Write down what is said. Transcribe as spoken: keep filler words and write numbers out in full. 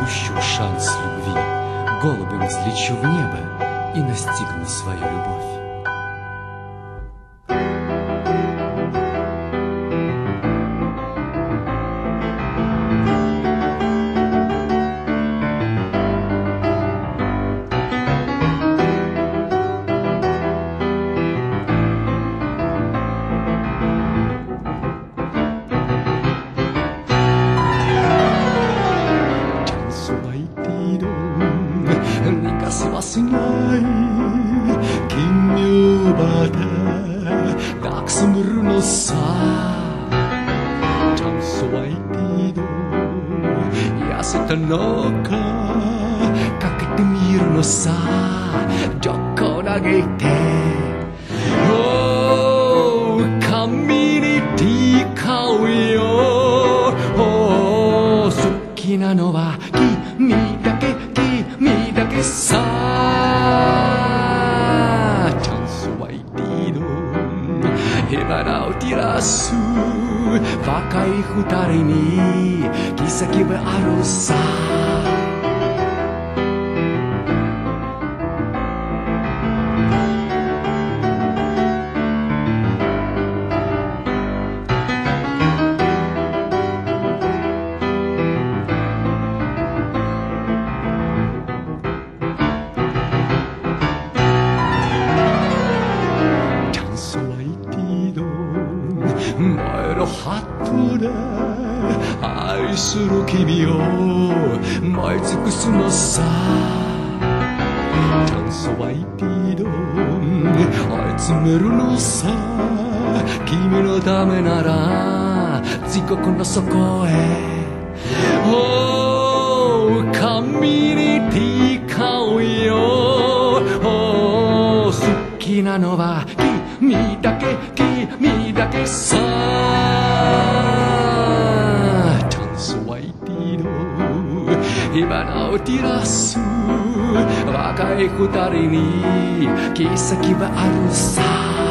упущу шанс любви, голубем взлечу в небо и настигну свою любовь. はしない奇妙バターくすむるのさチャンスは一度痩せたのかかけてみるのさどこ投げておー髪にティー買うよおー好きなのは君だけ君だけさチャンスは一度火花を照らす若い二人に奇跡はあるさ前のハットで愛する君を燃え尽くすのさチャンスは一度追い詰めるのさ君のためなら地獄の底へおー髪にティー買うよおー好きなのは君だけ君だけさチャンスは一度火花を照らす若い二人に奇跡はあるさ